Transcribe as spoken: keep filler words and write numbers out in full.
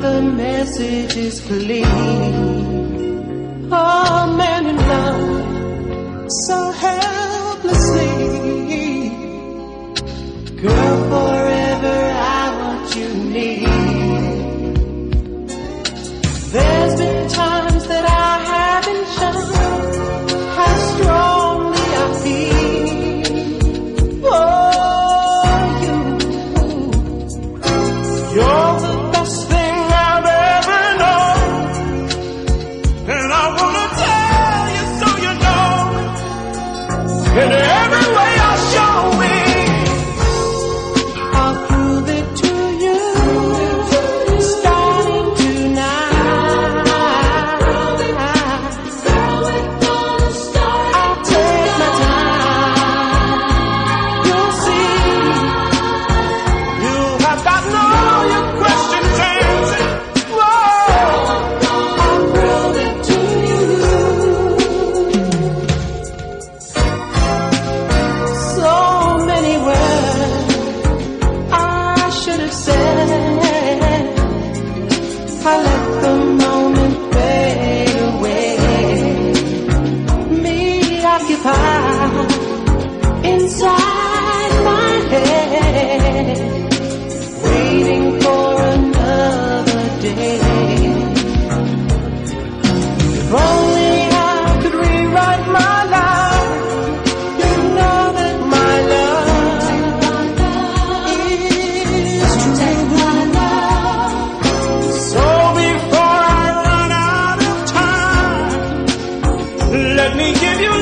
the message is clear. Oh, man in love so helplessly. Girl, forever I want you near. There's been times that I haven't shown how strongly I feel for you. You're the best thing I've ever known, and I wanna tell you so you know. In every way I'll show it, I'll prove it to you. Starting tonight, I'll take my time. You'll see, you have gotten all your questions answered. Whoa, I'll prove it to you. So many words I should have said. I let the moment fade away. Me occupied inside my head, waiting for another day. If only I could rewrite my life. You know that my love is true. So before I run out of time, let me give you